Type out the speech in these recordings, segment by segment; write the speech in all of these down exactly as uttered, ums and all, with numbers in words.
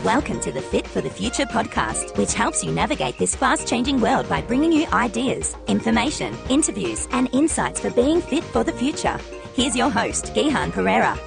Welcome to the Fit for the Future podcast, which helps you navigate this fast-changing world by bringing you ideas, information, interviews, and insights for being fit for the future. Here's your host, Gihan Pereira.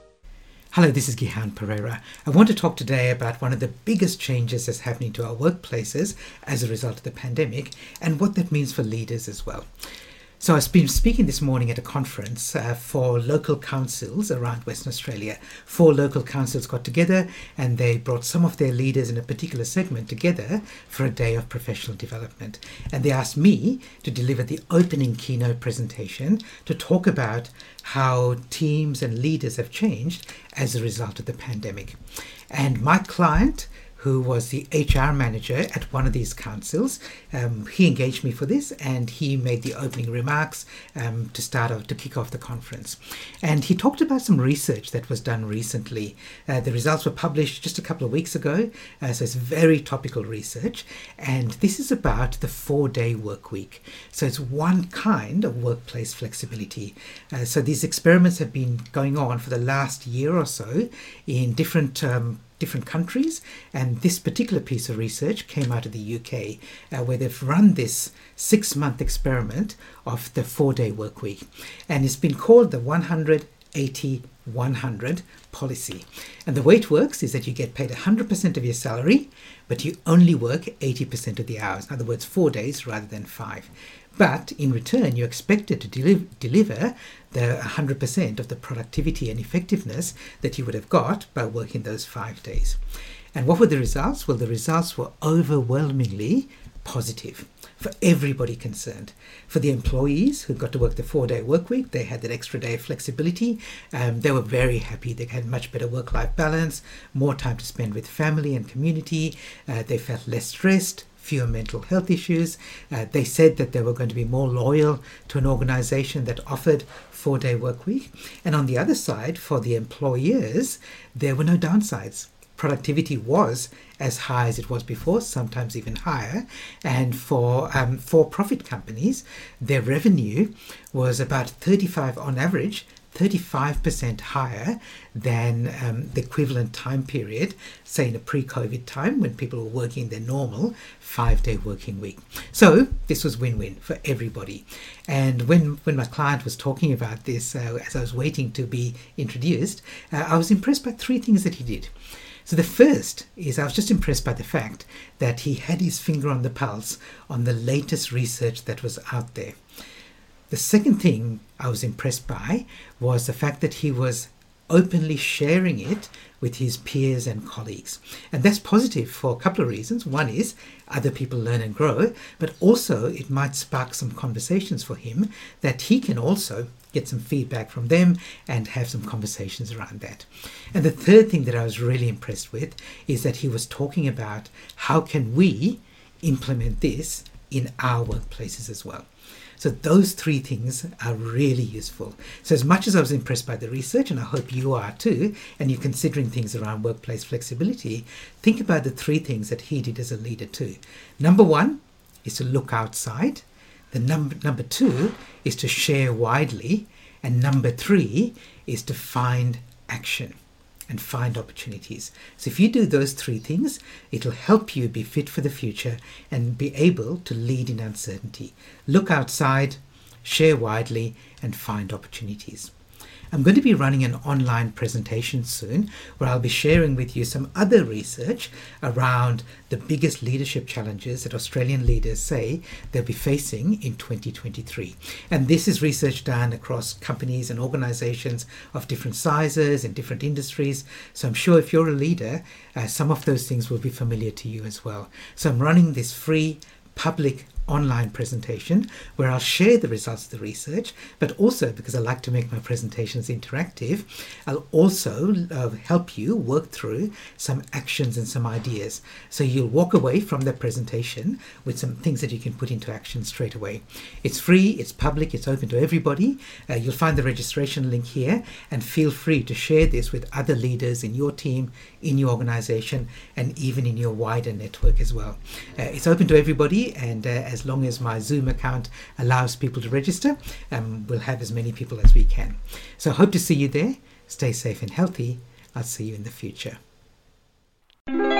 Hello, this is Gihan Pereira. I want to talk today about one of the biggest changes that's happening to our workplaces as a result of the pandemic and what that means for leaders as well. So I've been speaking this morning at a conference uh, for local councils around Western Australia. Four local councils got together and they brought some of their leaders in a particular segment together for a day of professional development. And they asked me to deliver the opening keynote presentation to talk about how teams and leaders have changed as a result of the pandemic. And my client, who was the H R manager at one of these councils, um, he engaged me for this and he made the opening remarks um, to start off, to kick off the conference. And he talked about some research that was done recently. Uh, the results were published just a couple of weeks ago, uh, so it's very topical research. And this is about the four-day work week. So it's one kind of workplace flexibility. Uh, so these experiments have been going on for the last year or so in different um, different countries, and this particular piece of research came out of the U K, uh, where they've run this six-month experiment of the four-day work week, and it's been called the one hundred eighty one hundred policy. And the way it works is that you get paid one hundred percent of your salary, but you only work eighty percent of the hours. In other words, four days rather than five. But in return, you're expected to deli- deliver the one hundred percent of the productivity and effectiveness that you would have got by working those five days. And what were the results? Well, the results were overwhelmingly positive for everybody concerned. For the employees who got to work the four-day work week, they had that extra day of flexibility. Um, they were very happy. They had much better work-life balance, more time to spend with family and community. Uh, they felt less stressed, fewer mental health issues. Uh, they said that they were going to be more loyal to an organization that offered four-day work week. And on the other side, for the employers, there were no downsides. Productivity was as high as it was before, sometimes even higher. And for um, for-profit companies, their revenue was about thirty-five on average, thirty-five percent higher than um, the equivalent time period, say in a pre-COVID time when people were working their normal five-day working week. So this was win-win for everybody. And when, when my client was talking about this, uh, as I was waiting to be introduced, uh, I was impressed by three things that he did. So the first is I was just impressed by the fact that he had his finger on the pulse on the latest research that was out there. The second thing I was impressed by was the fact that he was openly sharing it with his peers and colleagues. And that's positive for a couple of reasons. One is other people learn and grow, but also it might spark some conversations for him that he can also get some feedback from them and have some conversations around that. And the third thing that I was really impressed with is that he was talking about how can we implement this in our workplaces as well. So those three things are really useful. So as much as I was impressed by the research, and I hope you are too, and you're considering things around workplace flexibility, think about the three things that he did as a leader too. Number one is to look outside. The number number two is to share widely. And number three is to find action and find opportunities. So if you do those three things, it'll help you be fit for the future and be able to lead in uncertainty. Look outside, share widely, and find opportunities. I'm going to be running an online presentation soon where I'll be sharing with you some other research around the biggest leadership challenges that Australian leaders say they'll be facing in twenty twenty-three. And this is research done across companies and organizations of different sizes and different industries. So I'm sure if you're a leader, uh, some of those things will be familiar to you as well. So I'm running this free public online presentation where I'll share the results of the research, but also because I like to make my presentations interactive, I'll also uh, help you work through some actions and some ideas. So you'll walk away from the presentation with some things that you can put into action straight away. It's free, it's public, it's open to everybody. Uh, you'll find the registration link here, and feel free to share this with other leaders in your team, in your organization, and even in your wider network as well. Uh, it's open to everybody, and uh, as long as my Zoom account allows people to register, um, we'll have as many people as we can. So I hope to see you there. Stay safe and healthy. I'll see you in the future.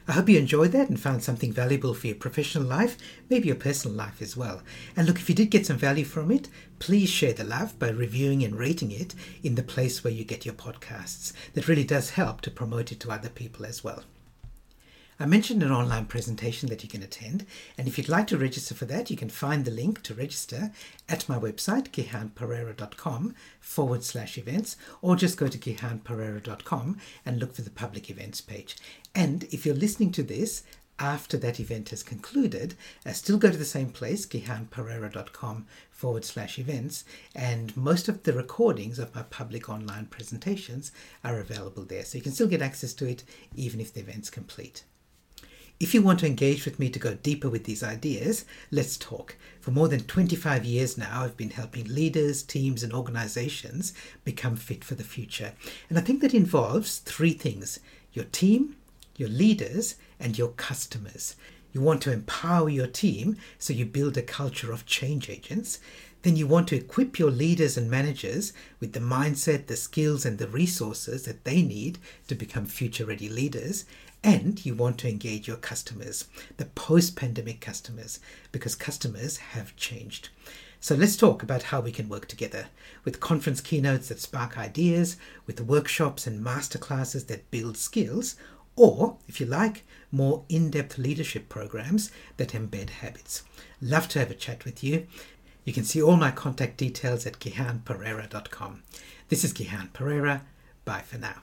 I hope you enjoyed that and found something valuable for your professional life, maybe your personal life as well. And look, if you did get some value from it, please share the love by reviewing and rating it in the place where you get your podcasts. That really does help to promote it to other people as well. I mentioned an online presentation that you can attend, and if you'd like to register for that, you can find the link to register at my website, gihanperera.com forward slash events, or just go to gihanperera dot com and look for the public events page. And if you're listening to this after that event has concluded, uh, still go to the same place, gihanperera.com forward slash events, and most of the recordings of my public online presentations are available there. So you can still get access to it even if the event's complete. If you want to engage with me to go deeper with these ideas, let's talk. For more than twenty-five years now, I've been helping leaders, teams, and organizations become fit for the future. And I think that involves three things: your team, your leaders, and your customers. You want to empower your team so you build a culture of change agents. Then you want to equip your leaders and managers with the mindset, the skills, and the resources that they need to become future-ready leaders. And you want to engage your customers, the post-pandemic customers, because customers have changed. So let's talk about how we can work together with conference keynotes that spark ideas, with workshops and masterclasses that build skills, or, if you like, more in-depth leadership programs that embed habits. Love to have a chat with you. You can see all my contact details at gihan perera dot com. This is Gihan Perera. Bye for now.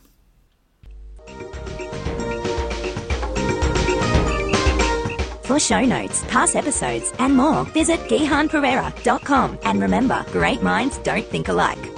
For show notes, past episodes, and more, visit gihan perera dot com. And remember, great minds don't think alike.